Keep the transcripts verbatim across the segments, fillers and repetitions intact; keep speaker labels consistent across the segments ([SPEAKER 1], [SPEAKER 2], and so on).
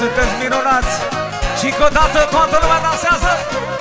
[SPEAKER 1] sunteți minunați. Și încă o dată toată lumea dansează.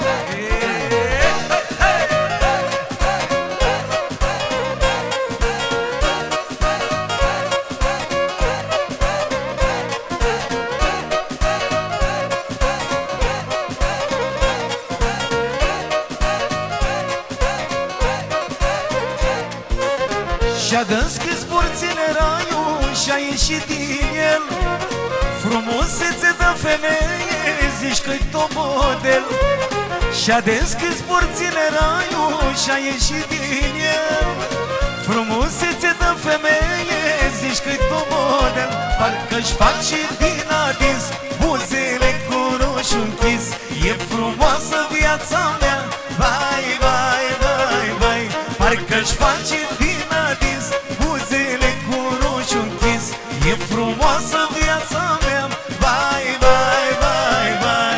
[SPEAKER 2] Și-a deschis porțile raiul și-a ieșit din el. Frumusețe de femeie, zici că-i tot model. Și-a deschis porțile raiul și-a ieșit din el. Frumusețe de femeie, zici că-i tot model. Parcă-și face din adins buzele cu roșu închis. E frumoasă viața mea, vai, vai, vai, vai. Parcă-și face din adins buzele cu roșu închis. E frumoasă viața mea, vai, vai, vai, vai.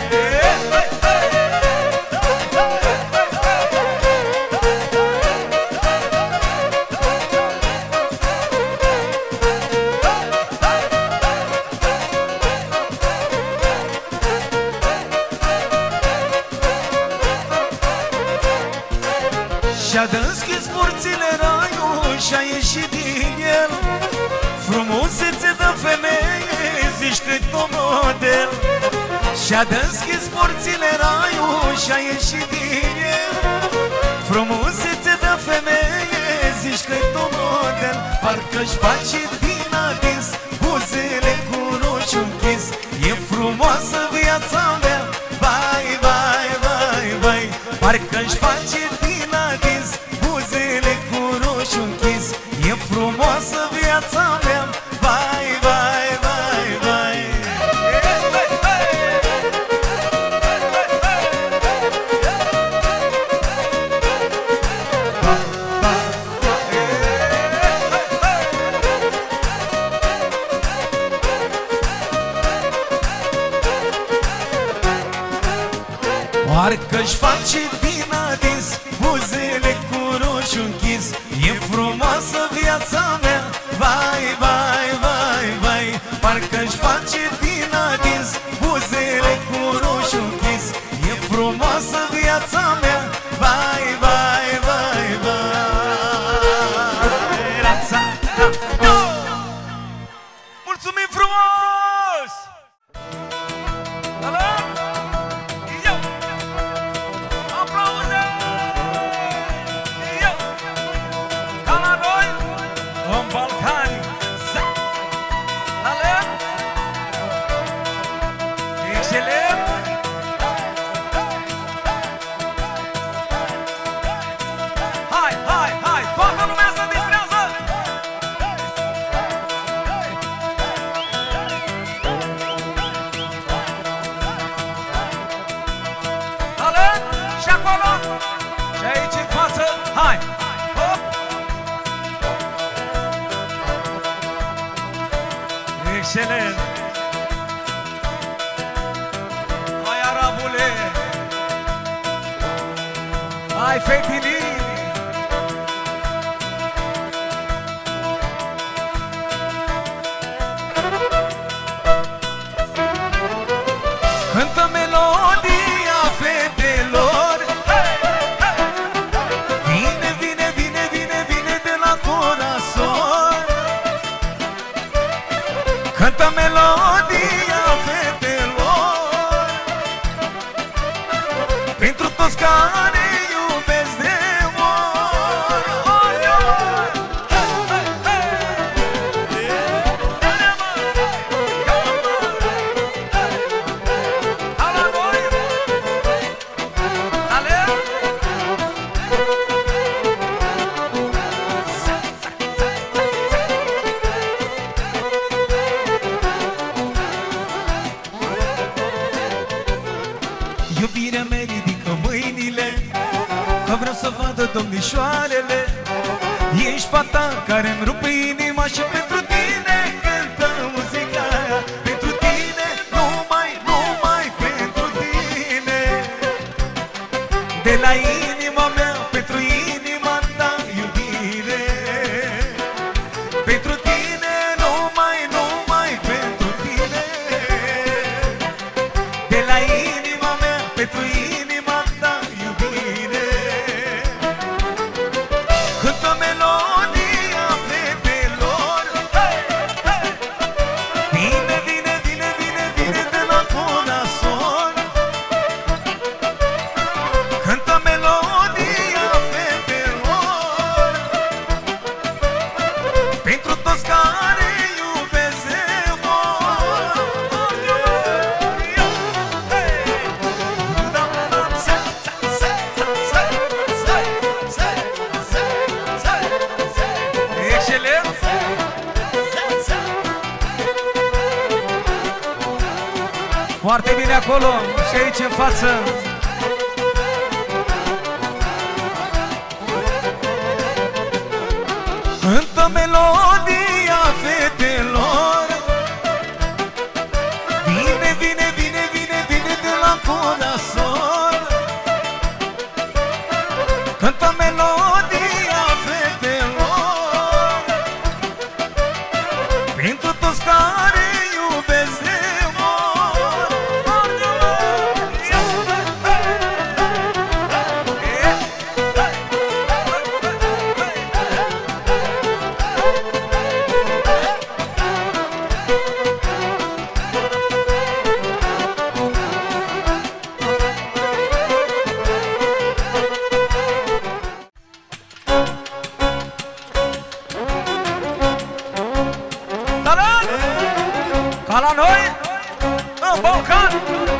[SPEAKER 2] Și-a deschis porțile raiul și-a ieșit din el. Frumusețe de femeie, zici că-i tot model. Și-a deschis porțile raiul și-a ieșit din el. Frumusețe de femeie, zici că-i tot model. Parcă-și face din adins buzele cu roșu închis. E frumoasă viața mea, vai, vai, vai, vai. Parcă-și face din adins buzele cu roșu închis. E frumoasă viața mea, vai, vai, vai, vai. Parcă-și face din adins buzele cu roșu închis. E frumoasă viața mea, vai, vai, vai, vai. Parcă-și face din adins buzele cu roșu închis. E frumoasă viața mea, vai, vai, vai, vai.
[SPEAKER 1] Mulțumim frumos! Alo? Eu! Aplauze! Eu! Ca la noi, în Balcani! Alo? Excelent! Hai, hai, hai! Toată lumea se distrează! Talent și acolo și aici în față. Hai! Hop! Excelent! Hai, arabule! Hai, fetinii! Cântă melodia fetelor. Vine, vine, vine, vine, vine de la corazon. Cântă melodia fetelor pentru toți care iubesc de mor. Oi, oi!
[SPEAKER 2] Iubirea mea ridică mâinile, că vreau să vadă domnișoarele. Ești fata care-mi rupe inima și pentru tine cântă muzica aia. Pentru tine, numai, numai pentru tine. De la inima mea, pentru inima ta, iubire. Pentru tine, numai, numai pentru tine.
[SPEAKER 1] Foarte bine acolo și aici în față.
[SPEAKER 2] Cântă melodia fetelor. Vine, vine, vine, vine, vine de la corazon. Cântă melodia fetelor pentru toți care iubesc de mor.
[SPEAKER 1] Ca la noi, în Balcan.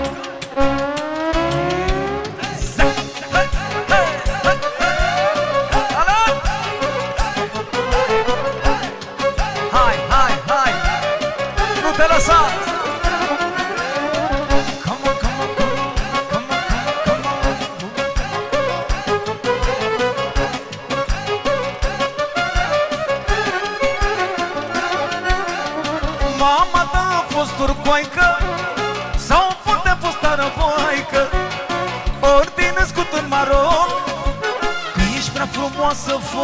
[SPEAKER 1] Hai, hai, hai, nu te lăsa.
[SPEAKER 2] Come on, come on, come on, come on, come on, come on. Mama ta a fost turcoaică sau poate a fost arăboaică, ori te-ai născut în Maroc, că ești prea frumoasă, fă.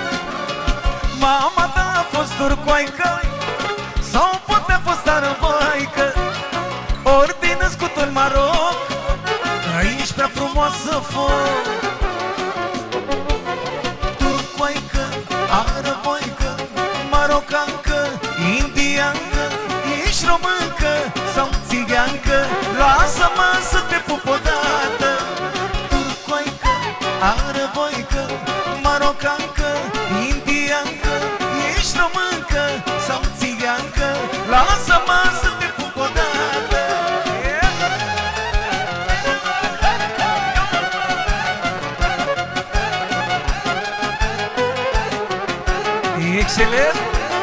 [SPEAKER 2] Mama ta a fost turcoaică sau poate a fost arăboaică, ori te-ai născut în Maroc, că ești prea frumoasă, fă. Turcoaică, arăboaică, marocancă, indiancă, ești româncă sau țigancă, lasă-mă să te pup odată. Turcoaică, arăboică, marocancă, indiancă, ești româncă sau țigancă, lasă-mă să te pup odată.
[SPEAKER 1] Excelent.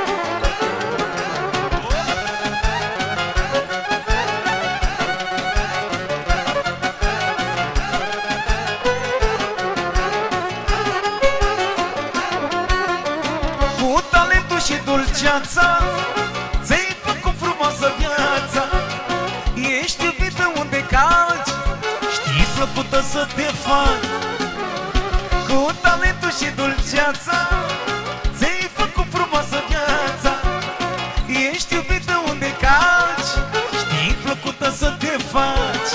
[SPEAKER 2] Cu talentul și dulceața ți-ai făcut frumoasă viața. Ești iubită unde calci, știi plăcută să te faci. Cu talentul și dulceața ți-ai făcut frumoasă viața. Ești iubită unde calci, știi plăcută să te faci.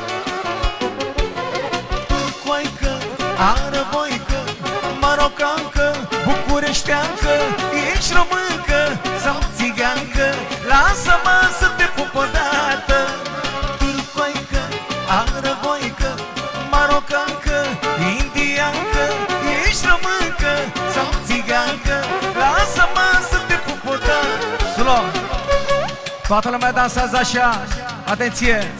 [SPEAKER 2] Turcoaică, arăboică, marocancă, bucureșteancă, ești româncă sau țigancă, lasă-mă să te pup odată. Turcoaică, arăboică, marocancă, indiancă, ești româncă sau țigancă, lasă-mă să te pup odată.
[SPEAKER 1] Sulo, toată lumea dansează așa. Atenție.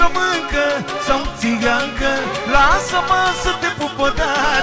[SPEAKER 2] flămâncă sau țigancă, lasă-mă să te pup odată.